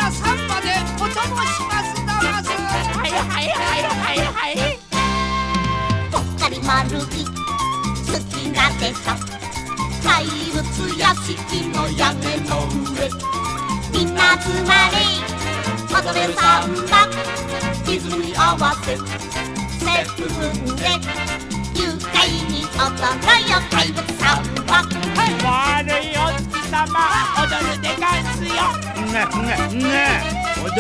なサンバでお供しますだます。 はいはいはいはいはい。 ぽっかり丸い月が出た怪物屋敷の屋根の上、みんな集まれ踊れるサンバ、リズムに合わせステップ踏んで愉快に踊ろうよ怪物サンバ。 悪いお月様踊るでがんすよ。 踊